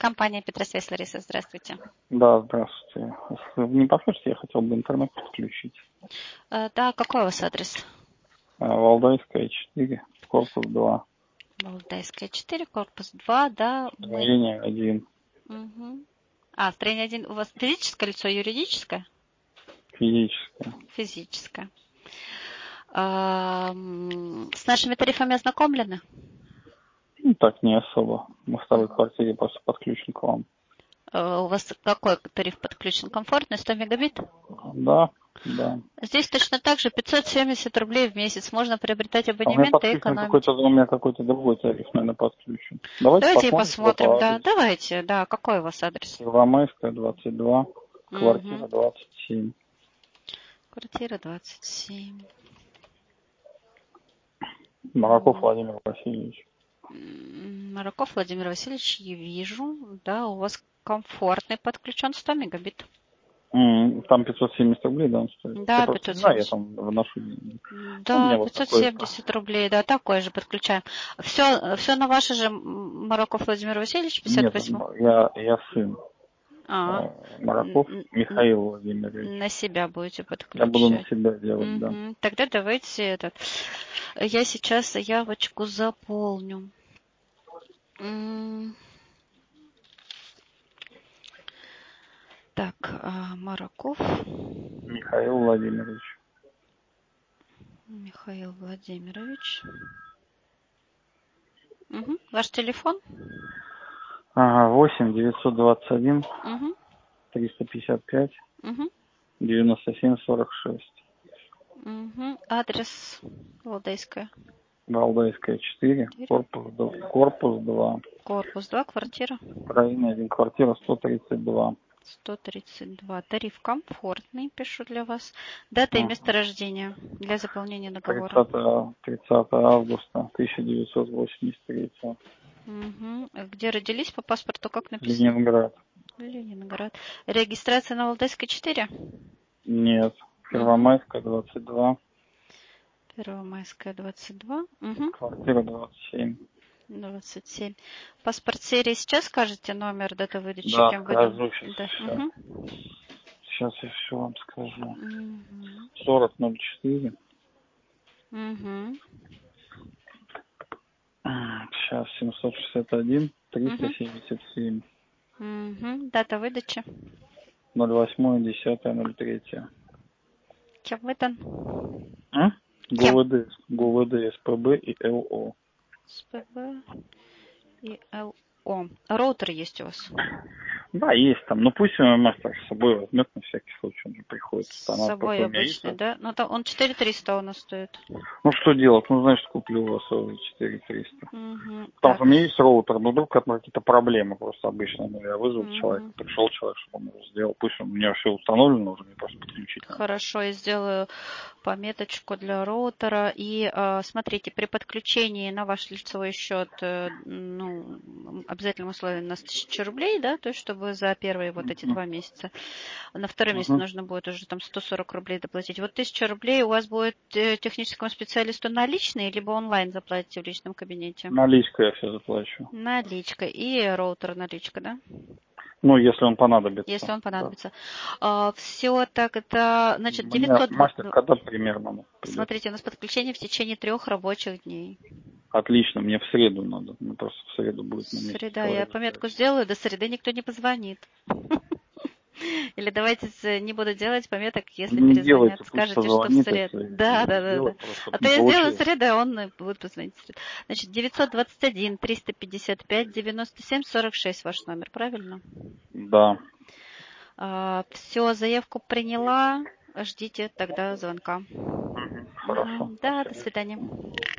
Компания Петросвязь, Лариса, здравствуйте. Да, здравствуйте. Если вы не подскажете, я хотел бы интернет подключить. Да, какой у вас адрес? Валдайская, 4, корпус 2. Валдайская, 4, корпус 2, да. Строение 1. Угу. Строение 1 у вас физическое лицо, юридическое? Физическое. Физическое. С нашими тарифами ознакомлены? Ну, так не особо. Мы в второй квартире просто подключен к вам. У вас какой тариф подключен? Комфортный, 100 мегабит? Да. Здесь точно так же 570 рублей в месяц. Можно приобретать А у меня абонемент и подключен экономить. какой-то другой тариф, наверное, подключен. Давайте Давайте посмотрим, что посмотрим, по да. адресу. Давайте, да. Какой у вас адрес? Первомайская, 22, квартира 27. Квартира 27. Мараков Владимир Васильевич. Мараков Владимир Васильевич, я вижу. Да, у вас комфортный подключен 100 мегабит. Там 570 рублей, да, он стоит? Да, Я просто не знаю, я 570. там вношу деньги. У Да, меня вот такой. 570 рублей, да, такой же подключаем. Все на ваше же Мараков Владимир Васильевич, Нет, 58. я сын. А, Мараков Михаил Владимирович. на себя будете Я буду на подключать. себя делать, да. Тогда давайте я сейчас заявочку заполню. Так, Мараков. Михаил Владимирович. Михаил Владимирович. Ваш телефон? 8 921 355 97 46. Адрес Валдайская. Валдайская, 4, корпус 2. Корпус 2, квартира. Строение 1, квартира 132. 132. Тариф комфортный, пишу для вас. Дата и место рождения для заполнения договора. 30 августа 1983. Где родились по паспорту, как написано? Ленинград. Ленинград. Регистрация на Валдайской 4? Нет. Первомайская, 22. Первомайская, 22. Квартира 27. 27. Паспорт серии сейчас скажете номер, дата выдачи, Да, кем выдан? скажу Да. сейчас. Сейчас я все вам скажу. 4004. Сейчас 761 377. Дата выдачи? 08.10.03. Кем выдан? Кем? ГУВД, СПБ и ЛО. СПБ и ЛО. Роутер есть у вас? Да, есть там. Но пусть мастер с собой возьмет на всякий случай. Он же приходит. С собой обычный, да? Ну, там он 4300 у нас стоит. Ну, что делать? Ну, значит, куплю у вас уже 4300. Потому что у меня есть роутер, но вдруг какие-то проблемы просто обычно. Ну, я вызвал человека, пришел человек, чтобы он его сделал. Пусть у меня все установлено уже, мне просто подключить надо. Хорошо, я сделаю пометочку для роутера. И смотрите, при подключении на ваш лицевой счет, обязательным условием у нас 1000 рублей, да, то есть чтобы за первые вот эти 2 месяца. На второй месяц нужно будет уже там 140 рублей доплатить. Вот 1000 рублей у вас будет техническому специалисту наличные, либо онлайн заплатите в личном кабинете? Наличка я все заплачу. Наличка. И роутер наличка, да? Ну, если он понадобится. Если он понадобится. Да. Все так, это, значит, 900... Мастер когда примерно? Смотрите, у нас подключение в течение 3 рабочих дней. Отлично, мне в среду надо. Мне просто в среду будет на месте. Среда, я пометку сделаю, до среды никто не позвонит. Или давайте не буду делать пометок, если не перезвонят. Делайте, Скажете, что в среду. Да. А то я сделаю в среду, а он будет позвонить в среду. Значит, 921 355 97 46 ваш номер, правильно? Да. Все, заявку приняла. Ждите тогда звонка. Хорошо. Да, до свидания.